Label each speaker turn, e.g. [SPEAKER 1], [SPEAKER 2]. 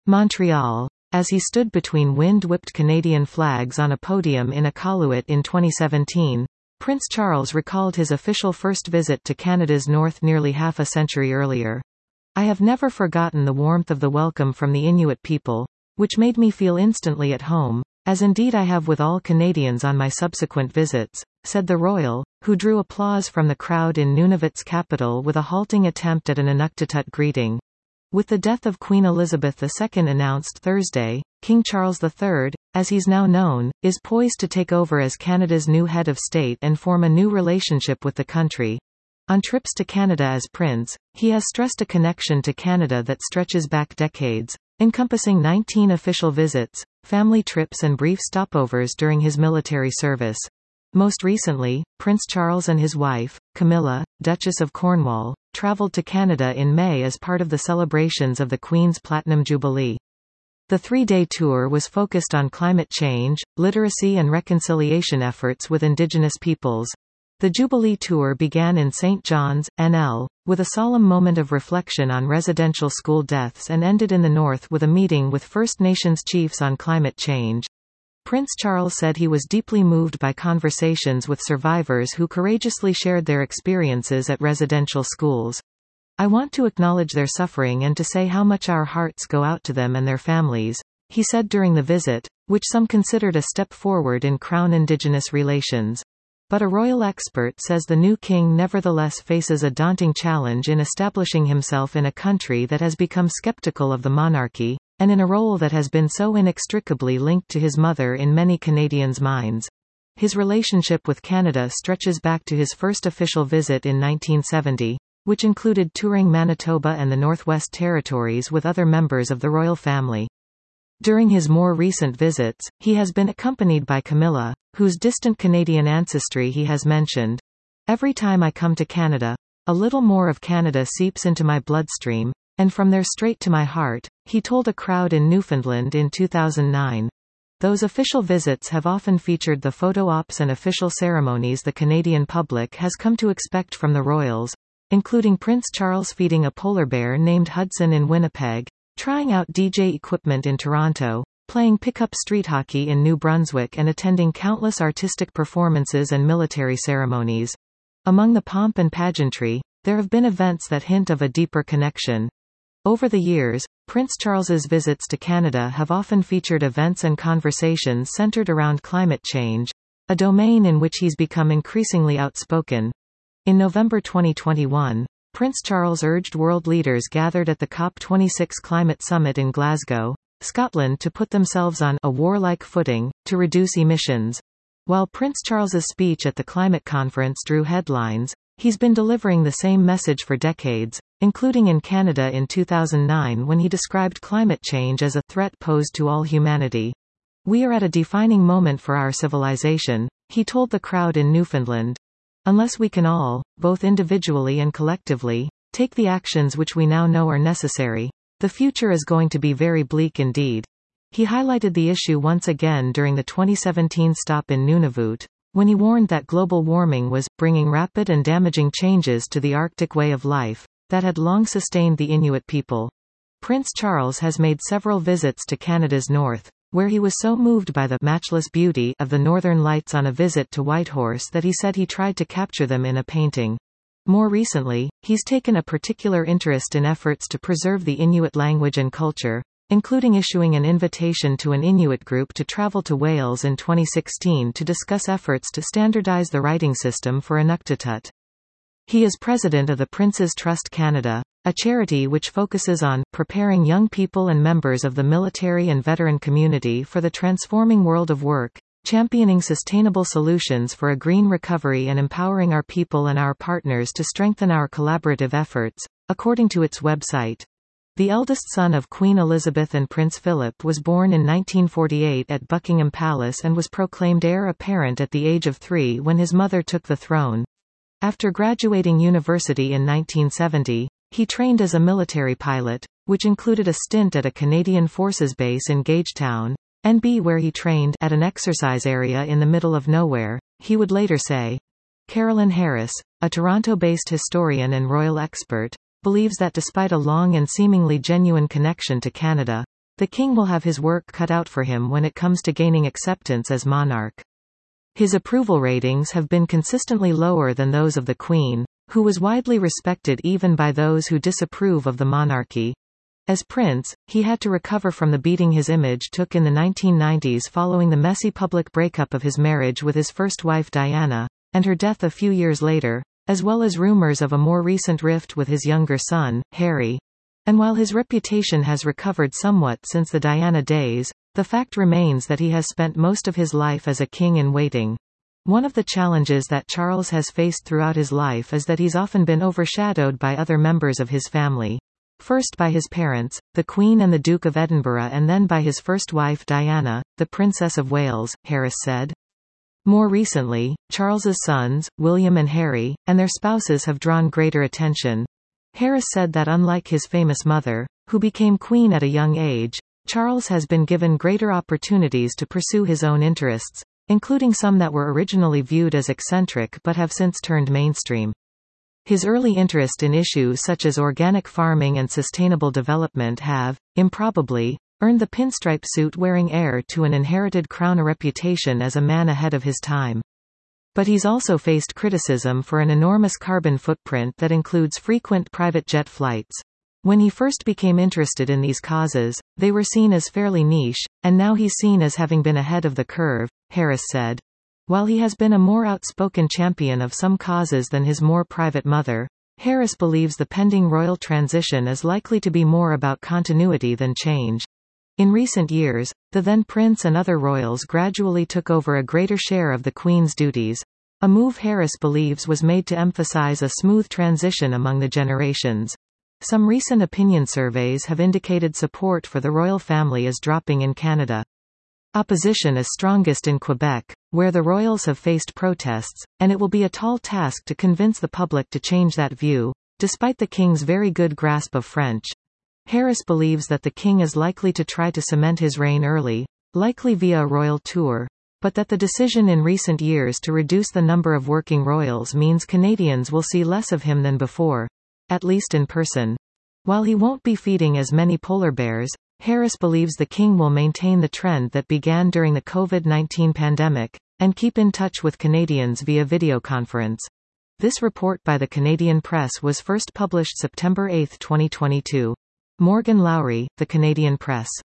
[SPEAKER 1] Montreal. As he stood between wind-whipped Canadian flags on a podium in Iqaluit in 2017, Prince Charles recalled his official first visit to Canada's north nearly half a century earlier. "I have never forgotten the warmth of the welcome from the Inuit people, which made me feel instantly at home, as indeed I have with all Canadians on my subsequent visits," said the royal, who drew applause from the crowd in Nunavut's capital with a halting attempt at an Inuktitut greeting. With the death of Queen Elizabeth II announced Thursday, King Charles III, as he's now known, is poised to take over as Canada's new head of state and form a new relationship with the country. On trips to Canada as prince, he has stressed a connection to Canada that stretches back decades, encompassing 19 official visits, family trips and brief stopovers during his military service. Most recently, Prince Charles and his wife, Camilla, Duchess of Cornwall, travelled to Canada in May as part of the celebrations of the Queen's Platinum Jubilee. The three-day tour was focused on climate change, literacy and reconciliation efforts with Indigenous peoples. The Jubilee tour began in St. John's, NL, with a solemn moment of reflection on residential school deaths and ended in the north with a meeting with First Nations chiefs on climate change. Prince Charles said he was deeply moved by conversations with survivors who courageously shared their experiences at residential schools. "I want to acknowledge their suffering and to say how much our hearts go out to them and their families," he said during the visit, which some considered a step forward in Crown-Indigenous relations. But a royal expert says the new king nevertheless faces a daunting challenge in establishing himself in a country that has become skeptical of the monarchy, and in a role that has been so inextricably linked to his mother in many Canadians' minds. His relationship with Canada stretches back to his first official visit in 1970, which included touring Manitoba and the Northwest Territories with other members of the royal family. During his more recent visits, he has been accompanied by Camilla, whose distant Canadian ancestry he has mentioned. "Every time I come to Canada, a little more of Canada seeps into my bloodstream, and from there straight to my heart," he told a crowd in Newfoundland in 2009. Those official visits have often featured the photo ops and official ceremonies the Canadian public has come to expect from the royals, including Prince Charles feeding a polar bear named Hudson in Winnipeg, trying out DJ equipment in Toronto, playing pickup street hockey in New Brunswick and attending countless artistic performances and military ceremonies. Among the pomp and pageantry, there have been events that hint of a deeper connection. Over the years, Prince Charles's visits to Canada have often featured events and conversations centered around climate change, a domain in which he's become increasingly outspoken. In November 2021, Prince Charles urged world leaders gathered at the COP26 climate summit in Glasgow, Scotland to put themselves on a warlike footing, to reduce emissions. While Prince Charles's speech at the climate conference drew headlines, he's been delivering the same message for decades, including in Canada in 2009 when he described climate change as a threat posed to all humanity. "We are at a defining moment for our civilization," he told the crowd in Newfoundland. "Unless we can all, both individually and collectively, take the actions which we now know are necessary, the future is going to be very bleak indeed." He highlighted the issue once again during the 2017 stop in Nunavut, when he warned that global warming was bringing rapid and damaging changes to the Arctic way of life that had long sustained the Inuit people. Prince Charles has made several visits to Canada's north, where he was so moved by the matchless beauty of the Northern Lights on a visit to Whitehorse that he said he tried to capture them in a painting. More recently, he's taken a particular interest in efforts to preserve the Inuit language and culture, including issuing an invitation to an Inuit group to travel to Wales in 2016 to discuss efforts to standardize the writing system for Inuktitut. He is president of the Prince's Trust Canada, a charity which focuses on preparing young people and members of the military and veteran community for the transforming world of work, championing sustainable solutions for a green recovery and empowering our people and our partners to strengthen our collaborative efforts, according to its website. The eldest son of Queen Elizabeth and Prince Philip was born in 1948 at Buckingham Palace and was proclaimed heir apparent at the age of 3 when his mother took the throne. After graduating university in 1970, he trained as a military pilot, which included a stint at a Canadian Forces base in Gagetown, NB, where he trained at an exercise area in the middle of nowhere, he would later say. Carolyn Harris, a Toronto-based historian and royal expert, believes that despite a long and seemingly genuine connection to Canada, the king will have his work cut out for him when it comes to gaining acceptance as monarch. His approval ratings have been consistently lower than those of the Queen, who was widely respected even by those who disapprove of the monarchy. As prince, he had to recover from the beating his image took in the 1990s following the messy public breakup of his marriage with his first wife Diana, and her death a few years later, as well as rumors of a more recent rift with his younger son, Harry. And while his reputation has recovered somewhat since the Diana days, the fact remains that he has spent most of his life as a king in waiting. One of the challenges that Charles has faced throughout his life is that he's often been overshadowed by other members of his family. First by his parents, the Queen and the Duke of Edinburgh, and then by his first wife Diana, the Princess of Wales, Harris said. More recently, Charles's sons, William and Harry, and their spouses have drawn greater attention. Harris said that unlike his famous mother, who became queen at a young age, Charles has been given greater opportunities to pursue his own interests, including some that were originally viewed as eccentric but have since turned mainstream. His early interest in issues such as organic farming and sustainable development have, improbably, earned the pinstripe suit-wearing heir to an inherited crown a reputation as a man ahead of his time. But he's also faced criticism for an enormous carbon footprint that includes frequent private jet flights. When he first became interested in these causes, they were seen as fairly niche, and now he's seen as having been ahead of the curve, Harris said. While he has been a more outspoken champion of some causes than his more private mother, Harris believes the pending royal transition is likely to be more about continuity than change. In recent years, the then prince and other royals gradually took over a greater share of the Queen's duties, a move Harris believes was made to emphasize a smooth transition among the generations. Some recent opinion surveys have indicated support for the royal family is dropping in Canada. Opposition is strongest in Quebec, where the royals have faced protests, and it will be a tall task to convince the public to change that view, despite the king's very good grasp of French. Harris believes that the king is likely to try to cement his reign early, likely via a royal tour, but that the decision in recent years to reduce the number of working royals means Canadians will see less of him than before, at least in person. While he won't be feeding as many polar bears, Harris believes the king will maintain the trend that began during the COVID-19 pandemic, and keep in touch with Canadians via video conference. This report by the Canadian Press was first published September 8, 2022. Morgan Lowry, The Canadian Press.